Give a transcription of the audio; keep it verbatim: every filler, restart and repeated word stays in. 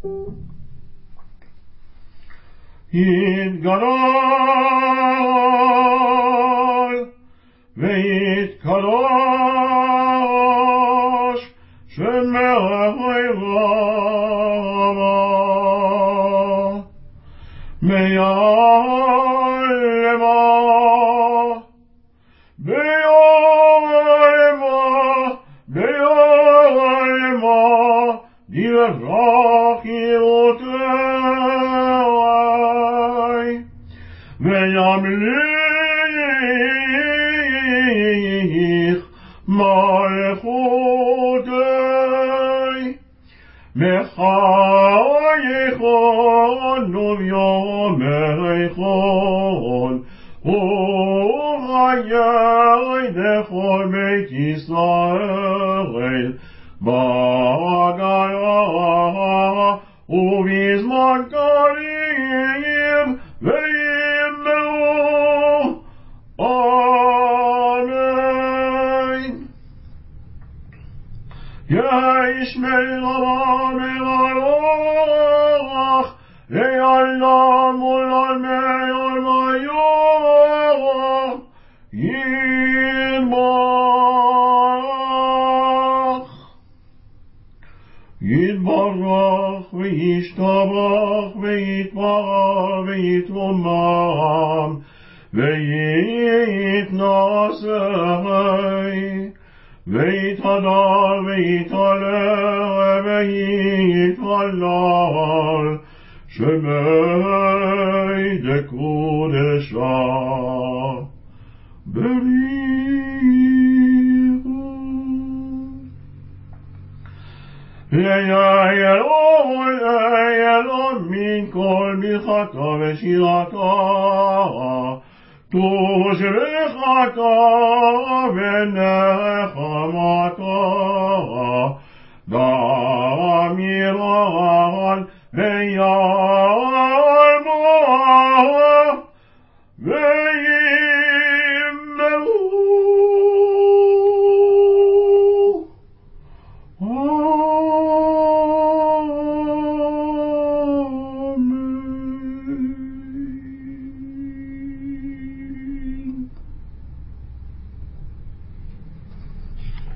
יתגדל ויתקדש שמך רמה מיעלמה ביעלמה ביעלמה דברך ירותי וימליך מלכותי מחייכון וביומייכון וחיי לכל בית ישראל בגלה ובזמן קריב ויאמרו אמן. ישמעאל רבה מרוח ויעלם ולעלמי עלמיוך יתברך יתברך וישתבח ויתפאר ויתרומם ויתנשא ויתהדר ויתהלל ויתהלל שמי דקודשה בריחו ויעלו ויעלו מן כל ברכתה ושירתה תושבחתה ונחמתה דמירן ויעל